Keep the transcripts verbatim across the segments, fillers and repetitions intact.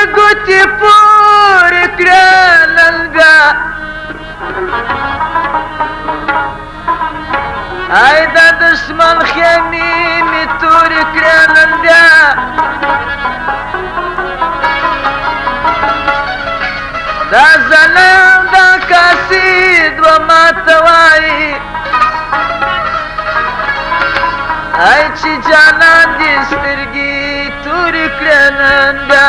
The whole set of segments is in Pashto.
ګوتې پورې کړه نن بیا ای د دشمن خیمې مې تورې کړه نن بیا دا ظلم دا کاسې دوه ماته وایي ای چې جانان دې سترګې تورې کړه نن بیا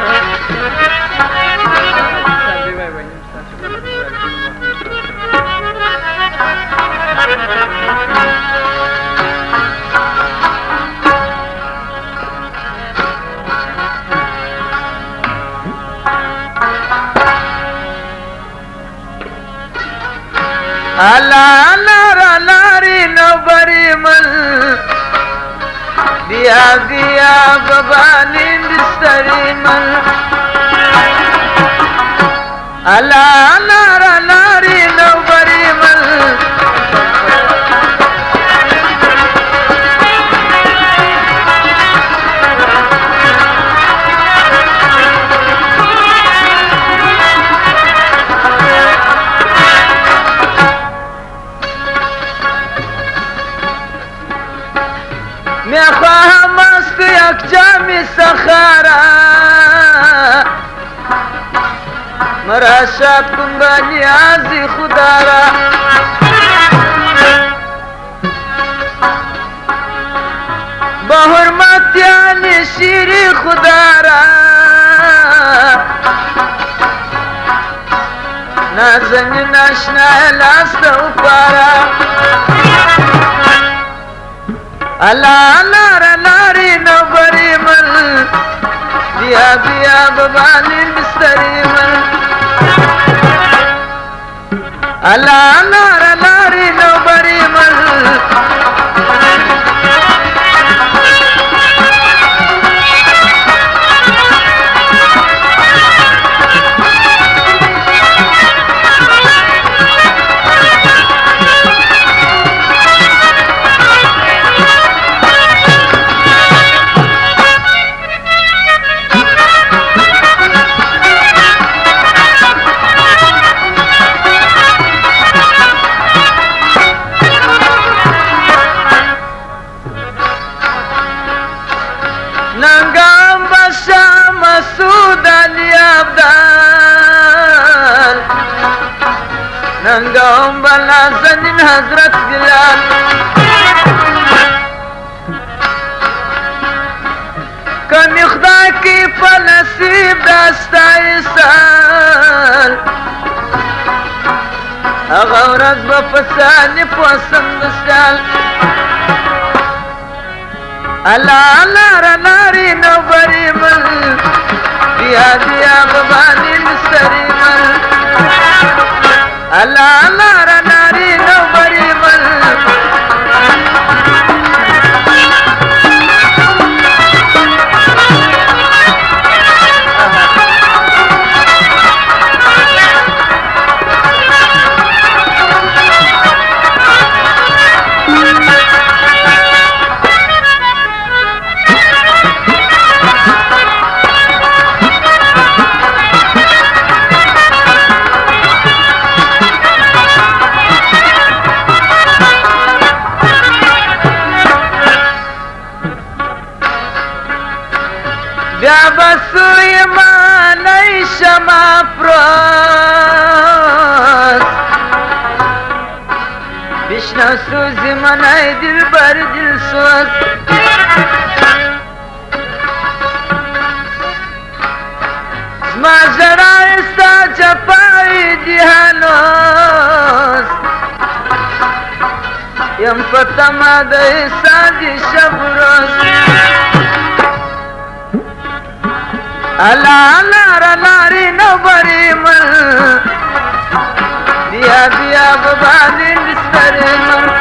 الله لاره لارې نو برې مل بیا بیا ببالین ستړي مل الله لاره لارې نو برې مل میں خواہ مست یک جامی سخارا مرا شاد کن با نیازی خدا را با حرمت یعنی شیری خدا را نازنین اشنا لاست و پارا الله لاره لارې نو برې مل بیا بیا ببالین ستړي مل الله لاره لارې نو برې مل ننگام بشا مسعود علی عبدال ننگام بلا زنین حضرت بلال کمی خدا کی پنصیب دستا ایسال اغا ورز بفسانی پوسم دستال الله لاره لارې نو برې مل بیا بیا ببالین ستړي مل الله لاره لارې نو برې مل بیا بسوی مانی شما پروز بشنا سوزی منای دل بر دل سوز زما ژړا ستا چپای جهانوز یم په تمه د احسان د شب روز الله لاره لارې نو برې مل بیا بیا ببالین ستړي مل